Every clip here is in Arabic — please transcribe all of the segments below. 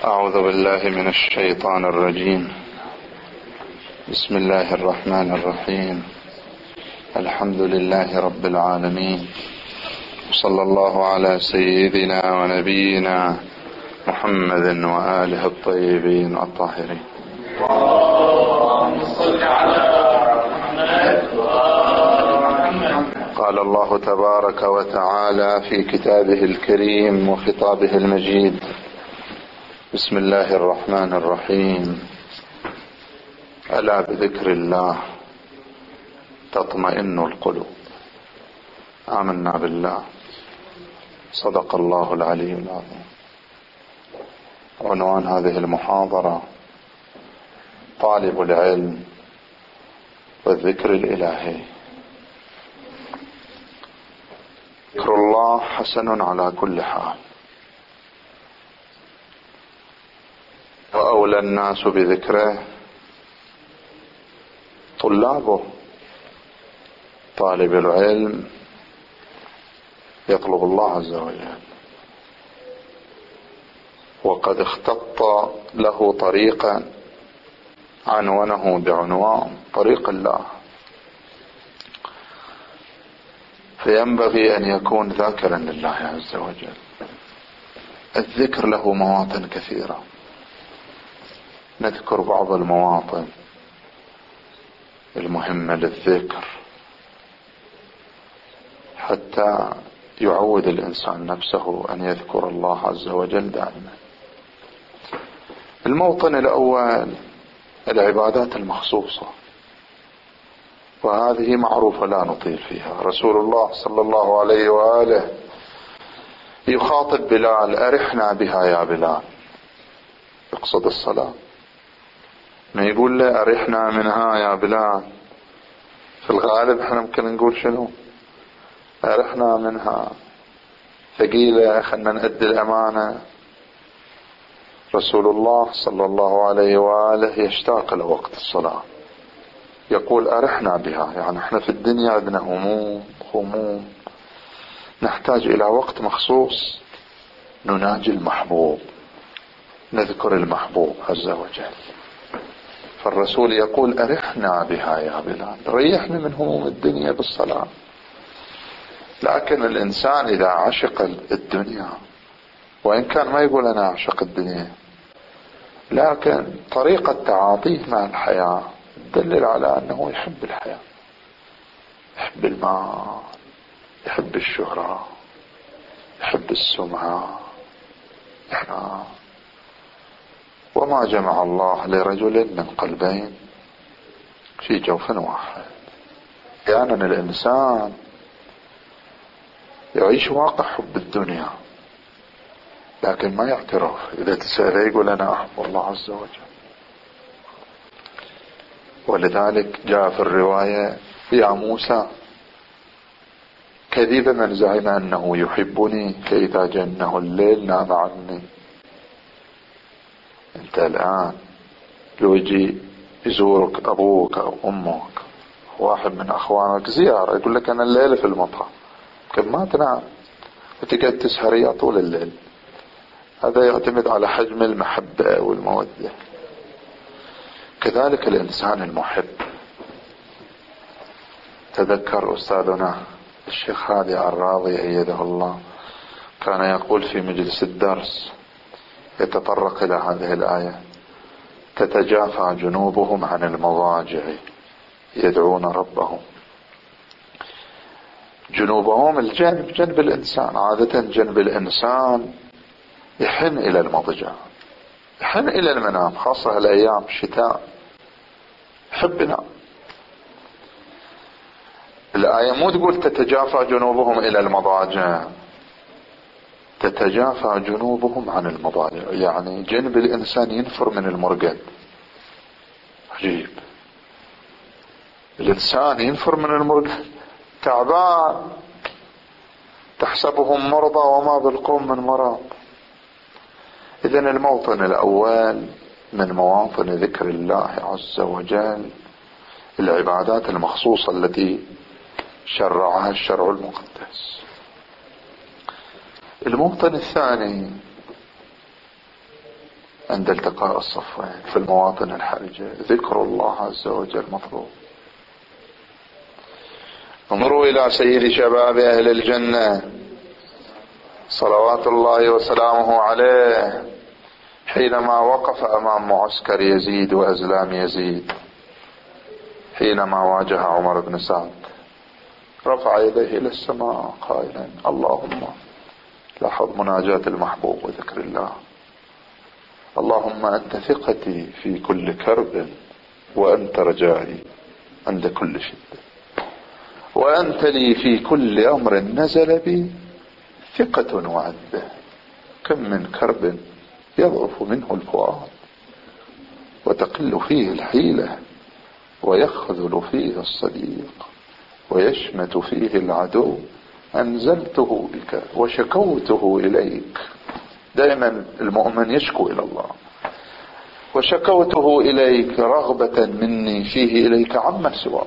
أعوذ بالله من الشيطان الرجيم. بسم الله الرحمن الرحيم. الحمد لله رب العالمين، وصلى الله على سيدنا ونبينا محمد وآله الطيبين الطاهرين. اللهم صل على محمد وآل محمد. قال الله تبارك وتعالى في كتابه الكريم وخطابه المجيد: بسم الله الرحمن الرحيم. ألا بذكر الله تطمئن القلوب. آمنا بالله. صدق الله العلي العظيم. عنوان هذه المحاضرة: طالب العلم والذكر الإلهي. ذكر الله حسن على كل حال، وأولى الناس بذكره طلابه. طالب العلم يطلب الله عز وجل، وقد اختط له طريقا عنونه بعنوان طريق الله، فينبغي أن يكون ذاكرا لله عز وجل. الذكر له مواطن كثيرة، نذكر بعض المواطن المهمة للذكر حتى يعود الإنسان نفسه أن يذكر الله عز وجل دائما. الموطن الأول العبادات المخصوصة، وهذه معروفة لا نطيل فيها. رسول الله صلى الله عليه وآله يخاطب بلال: أرحنا بها يا بلال، يقصد الصلاة. ما يقول له أرحنا منها يا بلال، في الغالب احنا ممكن نقول شنو؟ أرحنا منها، ثقيلة، خلنا نؤدي الأمانة. رسول الله صلى الله عليه وآله يشتاق لوقت الصلاة، يقول أرحنا بها. يعني احنا في الدنيا عندنا هموم، نحتاج إلى وقت مخصوص نناجي المحبوب، نذكر المحبوب عز وجل. فالرسول يقول أرحنا بها يا بلال، ريحنا من هموم الدنيا بالصلاة. لكن الإنسان إذا عشق الدنيا، وإن كان ما يقول أنا أعشق الدنيا، لكن طريقة تعاطيه مع الحياة تدلل على أنه يحب الحياة، يحب المال، يحب الشهرة، يحب السمعة. وما جمع الله لرجل من قلبين في جوف واحد. أحيانا الإنسان يعيش واقع حب الدنيا لكن ما يعترف. إذا تسأله يقول أنا أحب الله عز وجل. ولذلك جاء في الرواية: يا موسى، كذب من زعم أنه يحبني فإذا جنه الليل نام عني. أنت الآن لو يجي يزورك أبوك أو أمك، واحد من أخوانك زيارة، يقول لك أنا الليلة في المطعم، كم ما تنام وتقعد تسهرية طول الليل. هذا يعتمد على حجم المحبة والمودة. كذلك الإنسان المحب. تذكر أستاذنا الشيخ هادي عراضي أيده الله كان يقول في مجلس الدرس، يتطرق إلى هذه الآية: تتجافى جنوبهم عن المضاجع يدعون ربهم. جنوبهم الجنب، جنب الإنسان. عادة جنب الإنسان يحن إلى المضجع، يحن إلى المنام، خاصة الأيام الشتاء يحب ينام. الآية مو تقول تتجافى جنوبهم إلى المضاجع، تتجافى جنوبهم عن المضاجع، يعني جنب الإنسان ينفر من المرقد. عجيب، الإنسان ينفر من المرقد، تعبان، تحسبهم مرضى وما بالقوم من مرض. إذن الموطن الأول من مواطن ذكر الله عز وجل العبادات المخصوصة التي شرعها الشرع المقدس. الموطن الثاني عند التقاء الصفين في المواطن الحرجة. ذكر الله عز وجل مطلوب. انظروا إلى سيد شباب أهل الجنة صلوات الله وسلامه عليه حينما وقف أمام معسكر يزيد وأزلام يزيد، حينما واجه عمر بن سعد رفع يديه إلى السماء قائلا اللهم، لاحظ مناجاة المحبوب وذكر الله، اللهم أنت ثقتي في كل كرب، وأنت رجائي عند كل شدة، وأنت لي في كل أمر نزل بي ثقة وعدة. كم من كرب يضعف منه الفؤاد وتقل فيه الحيلة ويخذل فيه الصديق ويشمت فيه العدو، أنزلته بك وشكوته إليك. دائما المؤمن يشكو إلى الله. وشكوته إليك رغبة مني فيه إليك عما سواك.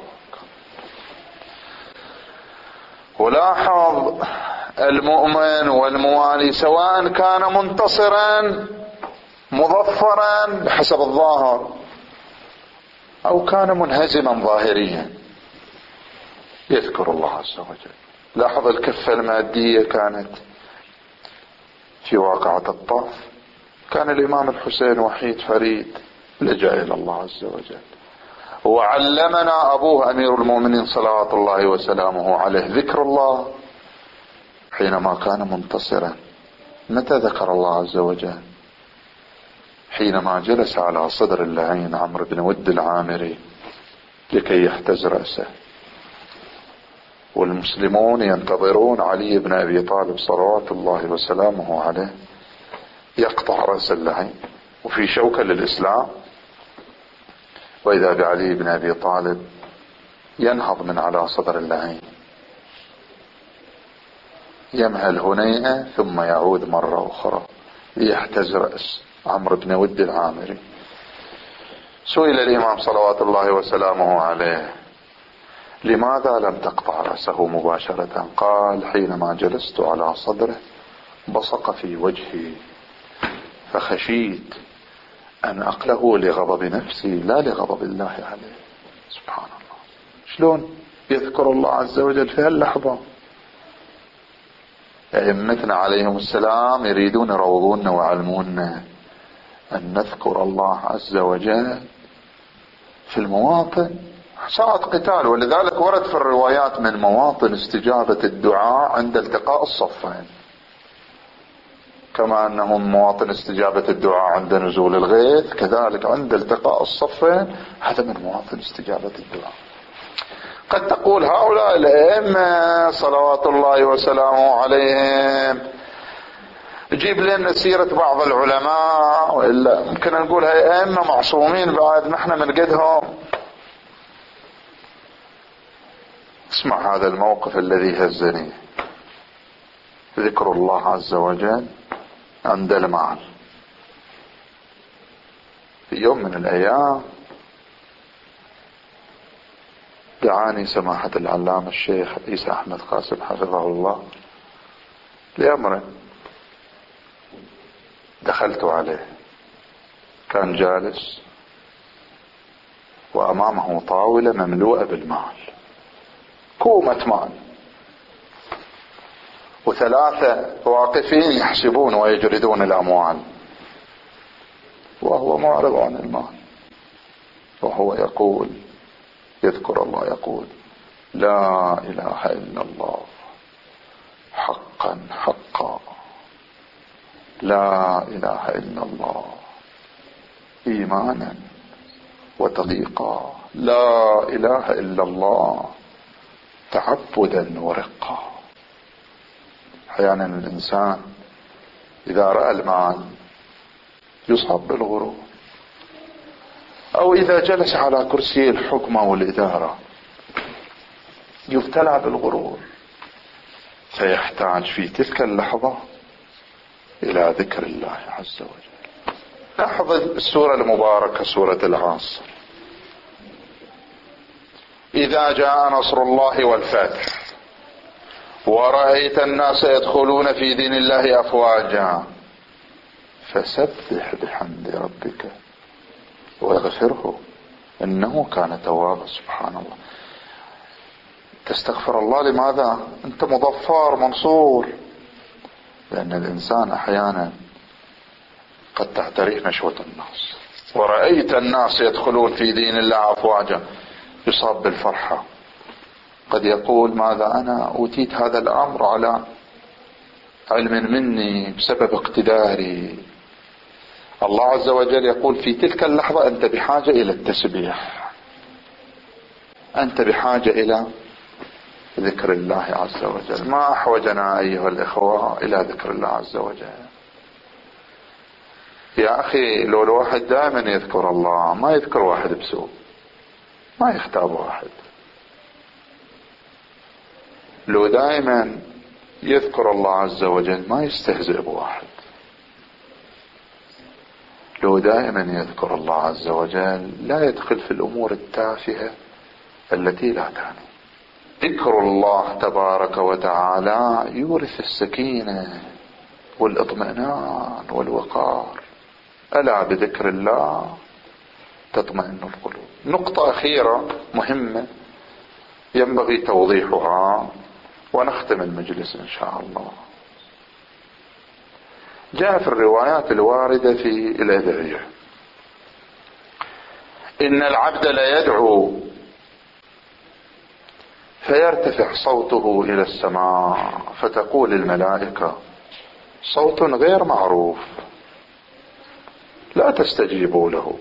ولاحظ المؤمن والموالي سواء كان منتصرا مظفرا بحسب الظاهر أو كان منهزما ظاهريا يذكر الله عز وجل. لاحظ الكفة المادية كانت في واقعة الطاف، كان الإمام الحسين وحيد فريد لجأ إلى الله عز وجل. وعلمنا أبوه أمير المؤمنين صلوات الله وسلامه عليه ذكر الله حينما كان منتصرا. متى ذكر الله عز وجل؟ حينما جلس على صدر اللعين عمرو بن ود العامري لكي يحتز رأسه، والمسلمون ينتظرون علي بن أبي طالب صلوات الله وسلامه عليه يقطع رأس اللعين، وفي شوكة للإسلام، وإذا بعلي بن أبي طالب ينهض من على صدر اللعين يمهل هنيئة ثم يعود مرة أخرى ليحتز رأس عمرو بن ود العامري. سئل الإمام صلوات الله وسلامه عليه لماذا لم تقطع رأسه مباشرة؟ قال حينما جلست على صدره بصق في وجهي فخشيت أن أقله لغضب نفسي لا لغضب الله عليه. سبحان الله، شلون يذكر الله عز وجل في هاللحظة؟ أئمتنا عليهم السلام يريدون يروضوننا ويعلموننا أن نذكر الله عز وجل في المواطن ساعة قتال. ولذلك ورد في الروايات من مواطن استجابة الدعاء عند التقاء الصفين، كما أنه مواطن استجابة الدعاء عند نزول الغيث، كذلك عند التقاء الصفين هذا من مواطن استجابة الدعاء. قد تقول هؤلاء الأئمة صلوات الله وسلامه عليهم جيب لنا سيرة بعض العلماء، وإلا ممكن نقول هاي أئمة معصومين بعد نحن من قدهم. اسمع هذا الموقف الذي هزني، ذكر الله عز وجل عند المال. في يوم من الأيام دعاني سماحة العلامة الشيخ عيسى أحمد قاسم حفظه الله لأمر، دخلت عليه كان جالس وأمامه طاولة مملوءة بالمال، كومة مال، وثلاثة واقفين يحسبون ويجردون الأموال، وهو معرض عن المال، وهو يقول يذكر الله يقول لا إله إلا الله حقا حقا، لا إله إلا الله إيمانا وتضييقا، لا إله إلا الله تعبدا ورقا. أحيانا الإنسان إذا رأى المال يصاب بالغرور، أو إذا جلس على كرسي الحكمة والإدارة يبتلى بالغرور، فيحتاج في تلك اللحظة إلى ذكر الله عز وجل. لاحظ السورة المباركة سورة العصر، إذا جاء نصر الله والفتح ورأيت الناس يدخلون في دين الله أفواجا فسبح بحمد ربك واغفره إنه كان توابا. سبحان الله. تستغفر الله لماذا؟ أنت مظفر منصور. لأن الإنسان أحيانا قد تعتريه نشوة الناس، ورأيت الناس يدخلون في دين الله أفواجا، يصاب بالفرحة. قد يقول ماذا أنا أوتيت هذا الأمر على علم مني بسبب اقتداري. الله عز وجل يقول في تلك اللحظة أنت بحاجة إلى التسبيح، أنت بحاجة إلى ذكر الله عز وجل. ما أحوجنا أيها الإخوة إلى ذكر الله عز وجل. يا أخي لو الواحد دائما يذكر الله، ما يذكر واحد بسوء، ما يختاب واحد. لو دائما يذكر الله عز وجل ما يستهزئ بواحد. لو دائما يذكر الله عز وجل لا يدخل في الأمور التافهة التي لا تعني. ذكر الله تبارك وتعالى يورث السكينة والاطمئنان والوقار. ألا بذكر الله تطمئن القلوب. نقطة أخيرة مهمة ينبغي توضيحها ونختم المجلس إن شاء الله. جاء في الروايات الواردة في الأدعية إن العبد لا يدعو فيرتفع صوته إلى السماء فتقول الملائكة صوت غير معروف لا تستجيبوا له.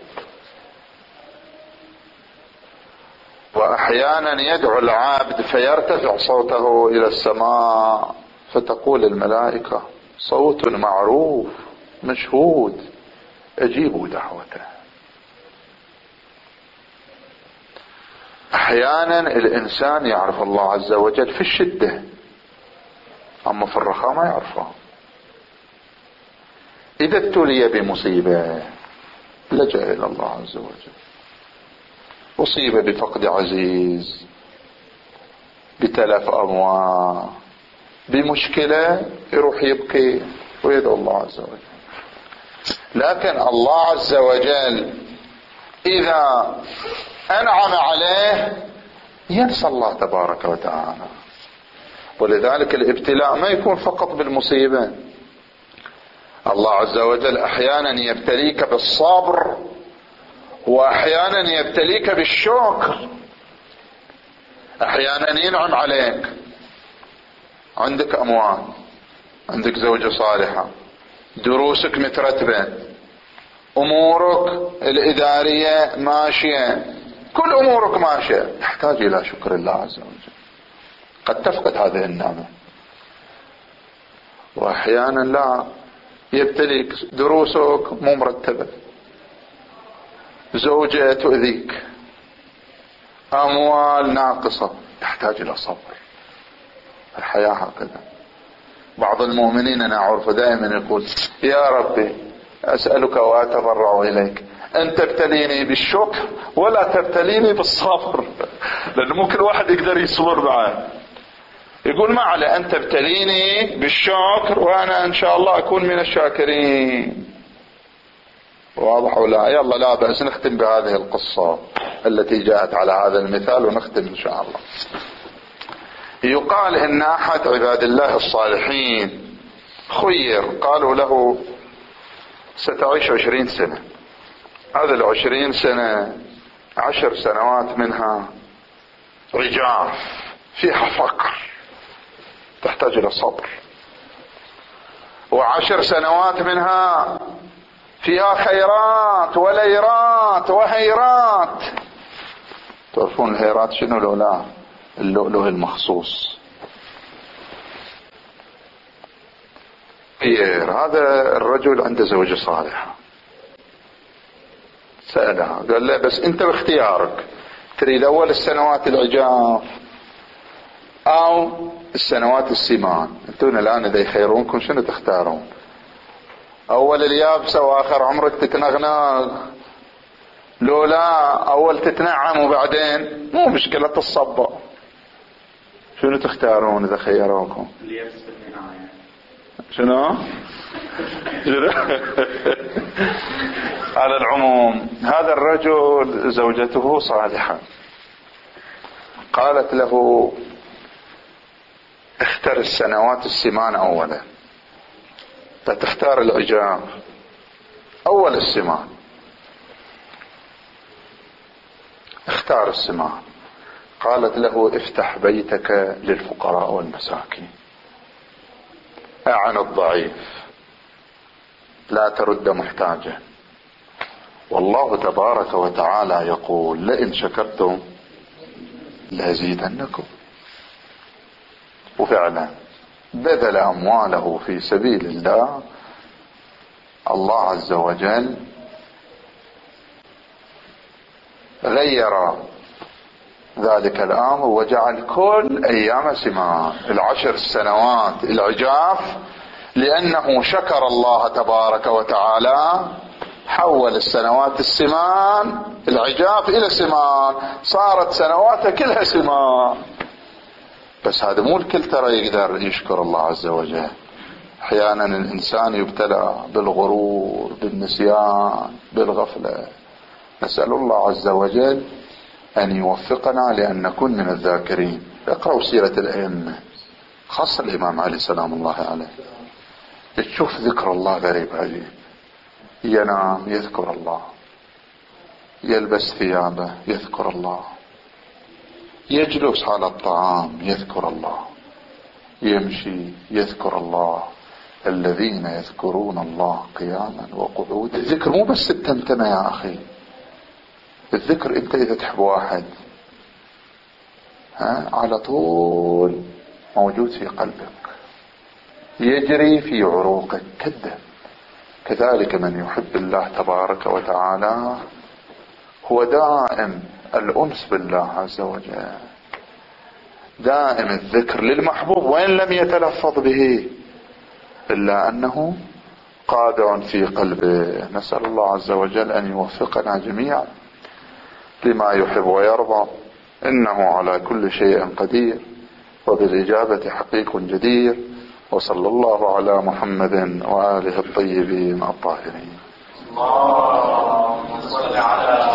وأحيانا يدعو العبد فيرتفع صوته إلى السماء فتقول الملائكة صوت معروف مشهود أجيبوا دعوته. أحيانا الإنسان يعرف الله عز وجل في الشدة، أما في الرخاء ما يعرفه. إذا ابتلي بمصيبة لجأ إلى الله عز وجل، أصيب بفقد عزيز، بتلف أموال، بمشكلة، يروح يبكي ويدعو الله عز وجل. لكن الله عز وجل إذا أنعم عليه ينسى الله تبارك وتعالى. ولذلك الابتلاء ما يكون فقط بالمصيبة. الله عز وجل أحيانا يبتليك بالصبر، وأحيانا يبتليك بالشكر. أحيانا ينعم عليك، عندك أموال، عندك زوجة صالحة، دروسك مترتبة، أمورك الإدارية ماشية، كل أمورك ماشية، تحتاج إلى شكر الله عز وجل. قد تفقد هذه النعمة. وأحيانا لا، يبتليك دروسك مو مرتبة، زوجة تؤذيك، أموال ناقصة، تحتاج إلى صبر. الحياة هكذا. بعض المؤمنين أنا أعرف دائما يقول يا ربي أسألك وأتضرع إليك أن تبتليني بالشكر ولا تبتليني بالصبر. لأنه ممكن واحد يقدر يصبر معه. يقول ما على أن تبتليني بالشكر وأنا إن شاء الله أكون من الشاكرين. واضح ولا؟ يلا لا بأس نختم بهذه القصة التي جاءت على هذا المثال ونختم إن شاء الله. يقال إن أحد عباد الله الصالحين خير، قالوا له ستعيش 20 سنة. هذا 20 سنة 10 سنوات منها رجاف فيها فقر تحتاج إلى صبر، و10 سنوات منها فيها خيرات وليرات وهيرات. تعرفون الهيرات شنو؟ لولا اللؤلؤ المخصوص. خير. هذا الرجل عنده زوجة صالحة، سألها قال له بس انت باختيارك تريد اول السنوات العجاف او السنوات السمان. انتون الان اذا يخيرونكم شنو تختارون؟ اول اليابسة واخر عمرك تتنغنغ، لولا اول تتنعم وبعدين مو مشكلة تصبر. شنو تختارون اذا خيروكم؟ شنو؟ على العموم هذا الرجل زوجته صالحة، قالت له اختر السنوات السمان أولا، فتختار العجاف أول السمان، اختار السمان. قالت له افتح بيتك للفقراء والمساكين، أعن الضعيف، لا ترد محتاجا، والله تبارك وتعالى يقول لئن شكرتم لأزيدنكم. وفعلا بذل أمواله في سبيل الله، الله عز وجل غير ذلك الأمر وجعل كل أيام سمان، 10 سنوات العجاف، لأنه شكر الله تبارك وتعالى حول السنوات السمان العجاف إلى سمان، صارت سنواته كلها سمان. بس هذا مو الكل ترى يقدر يشكر الله عز وجل. أحيانا الإنسان يبتلى بالغرور، بالنسيان، بالغفلة. نسأل الله عز وجل أن يوفقنا لأن نكون من الذاكرين. اقرأوا سيرة الأئمة، خاصة الإمام علي سلام الله عليه، تشوف ذكر الله غريب عجيب. ينام يذكر الله، يلبس ثيابه يذكر الله، يجلس على الطعام يذكر الله، يمشي يذكر الله. الذين يذكرون الله قياما وقعودا. الذكر مو بس التمتمة يا أخي، الذكر انت اذا تحب واحد على طول موجود في قلبك، يجري في عروقك كالدم. كذلك من يحب الله تبارك وتعالى هو دائم الأنس بالله عز وجل، دائم الذكر للمحبوب وإن لم يتلفظ به، إلا أنه قادع في قلبه. نسأل الله عز وجل أن يوفقنا جميعا لما يحب ويرضى، إنه على كل شيء قدير وبالإجابة حقيق جدير. وصلى الله على محمد وآله الطيبين الطاهرين. اللهم صل على